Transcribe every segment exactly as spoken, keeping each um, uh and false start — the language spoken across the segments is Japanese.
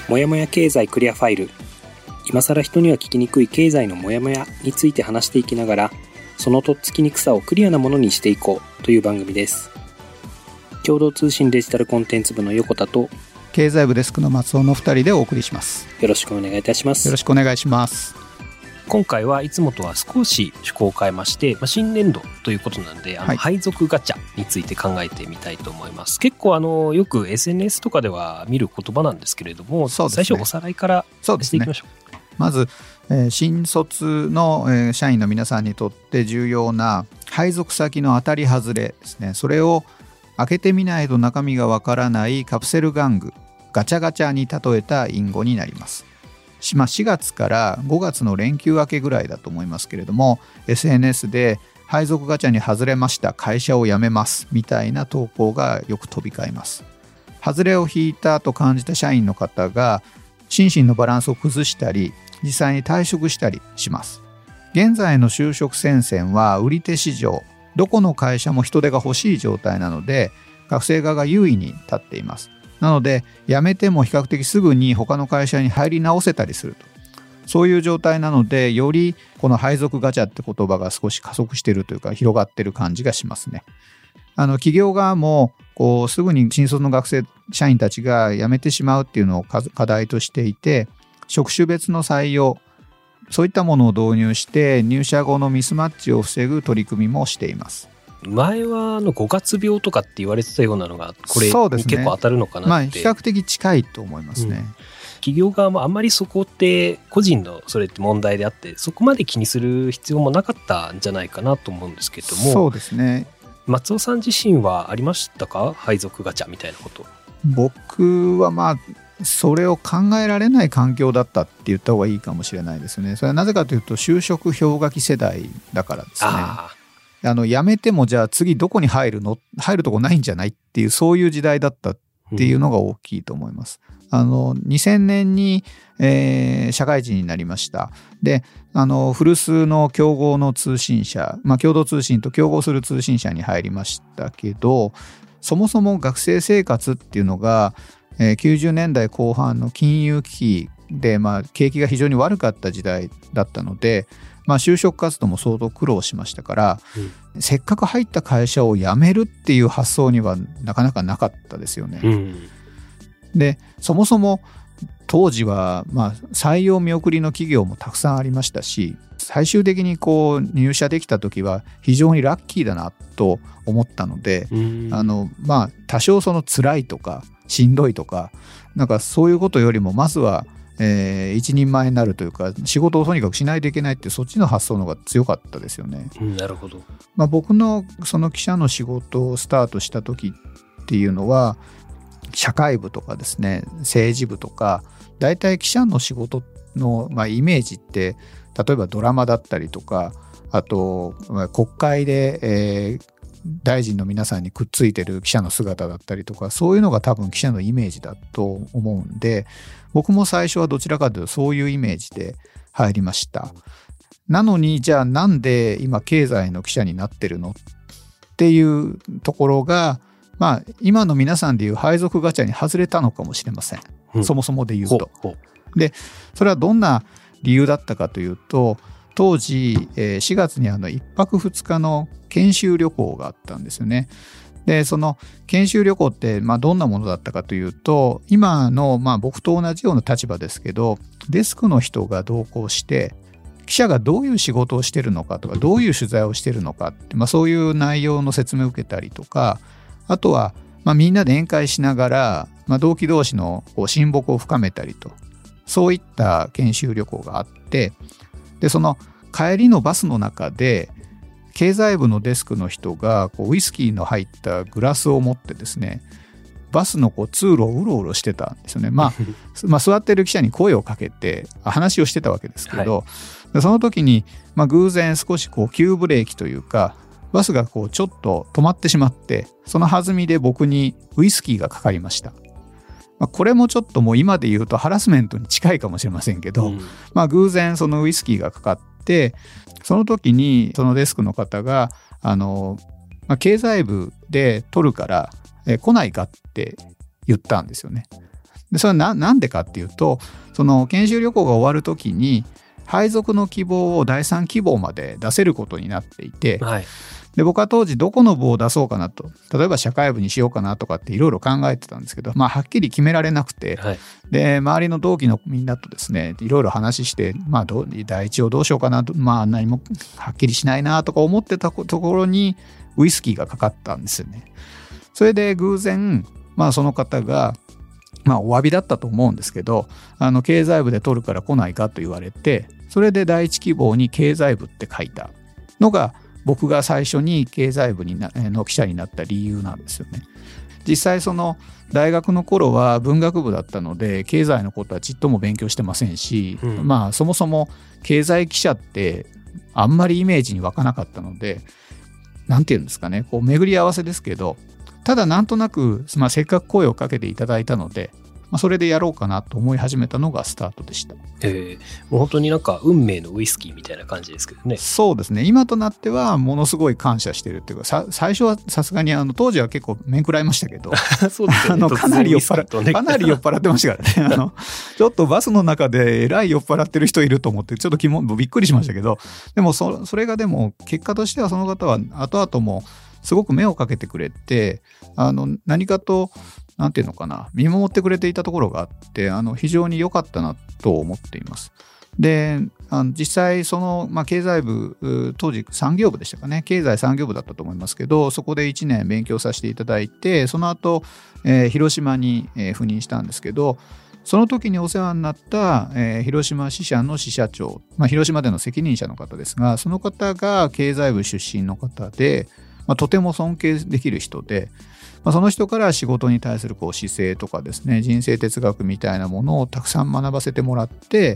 もやもや経済クリアファイル。今更人には聞きにくい経済のもやもやについて話していきながら、そのとっつきにくさをクリアなものにしていこうという番組です。共同通信デジタルコンテンツ部の横田と経済部デスクの松尾のふたりでお送りします。 よろしくお願いいたします。 よろしくお願いします。 今回はいつもとは少し趣向を変えまして、まあ、新年度ということなんで、あの配属ガチャについて考えてみたいと思います。結構あのよく エスエヌエス とかでは見る言葉なんですけれども、そうですね、最初おさらいからしていきましょう。 まず、えー、新卒の、えー、社員の皆さんにとって重要な配属先の当たり外れですね。それを開けてみないと中身がわからないカプセル玩具、ガチャガチャに例えた隠語になります。まあ、しがつからごがつの連休明けぐらいだと思いますけれども、 エスエヌエス で配属ガチャに外れました、会社を辞めますみたいな投稿がよく飛び交います。外れを引いたと感じた社員の方が心身のバランスを崩したり、実際に退職したりします。現在の就職戦線は売り手市場、どこの会社も人手が欲しい状態なので、学生側が優位に立っています。なので辞めても比較的すぐに他の会社に入り直せたりすると、そういう状態なので、よりこの配属ガチャって言葉が少し加速しているというか、広がっている感じがしますね。あの企業側もこうすぐに新卒の学生社員たちが辞めてしまうっていうのを課題としていて、職種別の採用、そういったものを導入して入社後のミスマッチを防ぐ取り組みもしています。 前はあのごがつ病とかって言われてたようなのがこれに結構当たるのかなって、 まあ、比較的近いと思いますね、うん、 企業側もあんまりそこって個人のそれって問題であって、そこまで気にする必要もなかったんじゃないかなと思うんですけども。 そうですね。 松尾さん自身はありましたか、配属ガチャみたいなこと。 僕はまあそれを考えられない環境だったって言った方がいいかもしれないですね。それはなぜかというと、就職氷河期世代だからですね。ああの辞めてもじゃあ次どこに入るの、入るとこないんじゃないっていう、そういう時代だったっていうのが大きいと思います、うん、あのにせんねんに、えー、社会人になりました。で、あの古巣の競合の通信社、まあ、共同通信と競合する通信社に入りましたけど、そもそも学生生活っていうのが、えー、きゅうじゅうねんだいこう半の金融危機で、まあ、景気が非常に悪かった時代だったので、まあ、就職活動も相当苦労しましたから、うん、せっかく入った会社を辞めるっていう発想にはなかなかなかったですよね、うん、でそもそも当時は、まあ、採用見送りの企業もたくさんありましたし、最終的にこう入社できた時は非常にラッキーだなと思ったので、うん、あのまあ、多少その辛いとかしんどいとか、なんかそういうことよりもまずはえー、一人前になるというか、仕事をとにかくしないといけないって、そっちの発想の方が強かったですよね、うん、なるほど。まあ、僕のその記者の仕事をスタートした時っていうのは、社会部とかですね、政治部とか、だいたい記者の仕事の、まあ、イメージって、例えばドラマだったりとか、あと、まあ、国会で、えー大臣の皆さんにくっついてる記者の姿だったりとか、そういうのが多分記者のイメージだと思うんで、僕も最初はどちらかというとそういうイメージで入りました。なのに、じゃあなんで今経済の記者になってるのっていうところが、まあ今の皆さんでいう配属ガチャに外れたのかもしれません、うん、そもそもで言うと。ほうほう。でそれはどんな理由だったかというと、当時しがつにあのいっぱくふつかの研修旅行があったんですよね。でその研修旅行ってまあどんなものだったかというと、今のまあ僕と同じような立場ですけど、デスクの人が同行して記者がどういう仕事をしているのかとか、どういう取材をしているのかって、まあ、そういう内容の説明を受けたりとか、あとはまあみんなで宴会しながら、まあ、同期同士のこう親睦を深めたりと、そういった研修旅行があって、でその帰りのバスの中で経済部のデスクの人がこうウイスキーの入ったグラスを持ってですね、バスのこう通路をうろうろしてたんですよね。まあ、まあ座ってる記者に声をかけて話をしてたわけですけど、はい、その時に、まあ、偶然少しこう急ブレーキというか、バスがこうちょっと止まってしまって、その弾みで僕にウイスキーがかかりました。まあ、これもちょっともう今で言うとハラスメントに近いかもしれませんけど、うん、まあ偶然そのウイスキーがかかって、その時にそのデスクの方があの、まあ、経済部で取るからえ来ないかって言ったんですよね。 でそれは な, なんでかっていうと、その研修旅行が終わるときに配属の希望をだいさん希望まで出せることになっていて、はい、で僕は当時どこの部を出そうかなと、例えば社会部にしようかなとかっていろいろ考えてたんですけど、まあ、はっきり決められなくて、はい、で周りの同期のみんなとですねいろいろ話して、まあ、ど第一をどうしようかなと、まあ、何もはっきりしないなとか思ってたところにウイスキーがかかったんですよね。それで偶然、まあ、その方がまあ、お詫びだったと思うんですけど、あの経済部で取るから来ないかと言われて、それで第一希望に経済部って書いたのが僕が最初に経済部になの記者になった理由なんですよね。実際その大学の頃は文学部だったので経済のことはちっとも勉強してませんし、うん、まあそもそも経済記者ってあんまりイメージに湧かなかったので、なんていうんですかね、こう巡り合わせですけど、ただなんとなく、まあ、せっかく声をかけていただいたので、まあ、それでやろうかなと思い始めたのがスタートでした。 えー、もう本当になんか運命のウイスキーみたいな感じですけどね。 そうですね。今となってはものすごい感謝してるっていうか、さ最初はさすがにあの当時は結構面食らいましたけどそうですよね、 あのかなり酔っ払って、ね、かなり酔っ払ってましたからねあのちょっとバスの中でえらい酔っ払ってる人いると思ってちょっと気もびっくりしましたけど、でも そ, それがでも結果としてはその方は後々もすごく目をかけてくれて、あの何かとなんていうのかな、見守ってくれていたところがあって、あの非常に良かったなと思っています。で、あの実際その、まあ、経済部当時産業部でしたかね、経済産業部だったと思いますけど、そこでいちねん勉強させていただいて、その後、えー、広島に、えー、赴任したんですけど、その時にお世話になった、えー、広島支社の支社長、まあ、広島での責任者の方ですが、その方が経済部出身の方で、まあ、とても尊敬できる人で、まあ、その人から仕事に対するこう姿勢とかですね、人生哲学みたいなものをたくさん学ばせてもらって、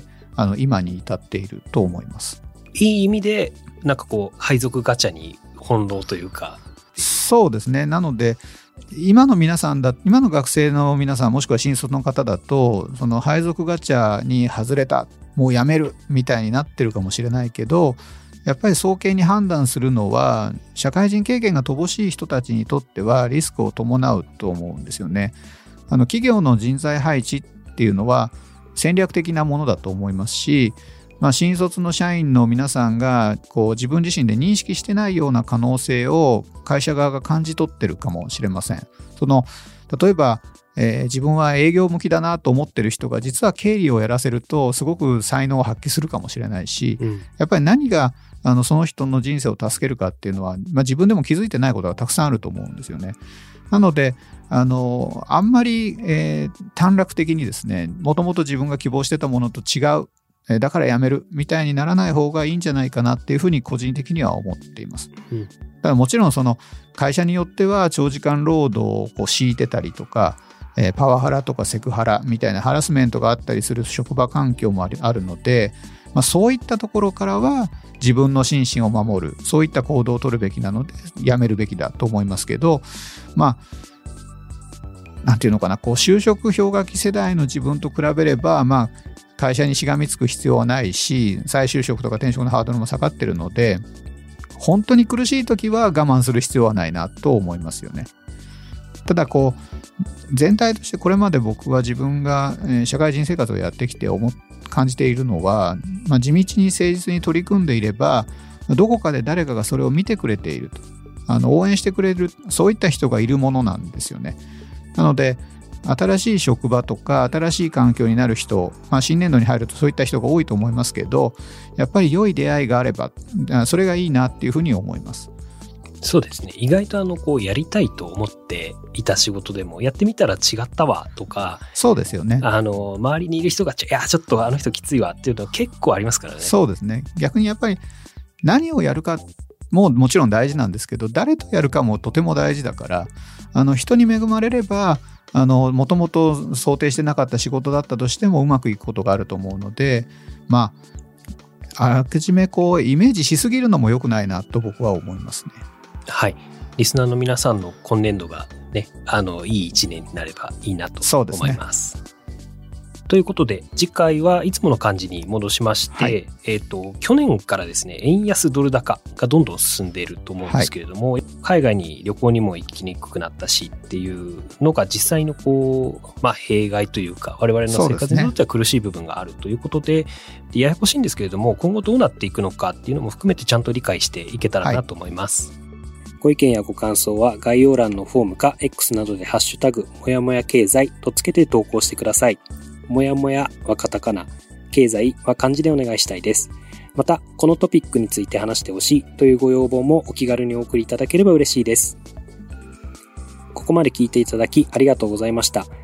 あの今に至っていると思います。 いい意味でなんかこう配属ガチャに翻弄というか。 そうですね。なので今の皆さんだ今の学生の皆さんもしくは新卒の方だと、その配属ガチャに外れた、もうやめるみたいになってるかもしれないけど、やっぱり早計に判断するのは社会人経験が乏しい人たちにとってはリスクを伴うと思うんですよね。あの企業の人材配置っていうのは戦略的なものだと思いますし、まあ、新卒の社員の皆さんがこう自分自身で認識してないような可能性を会社側が感じ取ってるかもしれません。その例えばえー、自分は営業向きだなと思ってる人が実は経理をやらせるとすごく才能を発揮するかもしれないし、うん、やっぱり何があのその人の人生を助けるかっていうのは、まあ、自分でも気づいてないことがたくさんあると思うんですよね。なのであのあんまり、えー、短絡的にですね、もともと自分が希望してたものと違う、えー、だからやめるみたいにならない方がいいんじゃないかなっていうふうに個人的には思っています。うん、だからもちろんその会社によっては長時間労働をこう強いてたりとか、えー、パワハラとかセクハラみたいなハラスメントがあったりする職場環境もあるので、まあ、そういったところからは自分の心身を守る、そういった行動を取るべきなのでやめるべきだと思いますけど、まあなんていうのかな、こう就職氷河期世代の自分と比べれば、まあ会社にしがみつく必要はないし、再就職とか転職のハードルも下がってるので、本当に苦しい時は我慢する必要はないなと思いますよね。ただこう全体としてこれまで僕は自分が社会人生活をやってきて思感じているのは、まあ、地道に誠実に取り組んでいればどこかで誰かがそれを見てくれていると、あの応援してくれる、そういった人がいるものなんですよね。なので新しい職場とか新しい環境になる人、まあ、新年度に入るとそういった人が多いと思いますけど、やっぱり良い出会いがあればそれがいいなっていうふうに思います。 そうですね。意外とあのこうやりたいと思っていた仕事でもやってみたら違ったわとか、 そうですよね。 あの周りにいる人がいやちょっとあの人きついわっていうのは結構ありますからね。 そうですね。逆にやっぱり何をやるかももちろん大事なんですけど、誰とやるかもとても大事だから、あの人に恵まれればあのもともと想定してなかった仕事だったとしてもうまくいくことがあると思うので、まああらかじめこうイメージしすぎるのも良くないなと僕は思いますね。 はい、リスナーの皆さんの今年度がね、あのいい一年になればいいなと思います。 ということで、次回はいつもの感じに戻しまして、はい、えっと、去年からですね、円安ドル高がどんどん進んでいると思うんですけれども、はい、海外に旅行にも行きにくくなったしっていうのが実際のこう、まあ、弊害というか、我々の生活にとっては苦しい部分があるということで、でややこしいんですけれども、今後どうなっていくのかっていうのも含めてちゃんと理解していけたらなと思います。はい、ご意見やご感想は概要欄のフォームか X などでハッシュタグ、もやもや経済とつけて投稿してください。もやもやはカタカナ、経済は漢字でお願いしたいです。また、このトピックについて話してほしいというご要望もお気軽にお送りいただければ嬉しいです。ここまで聞いていただきありがとうございました。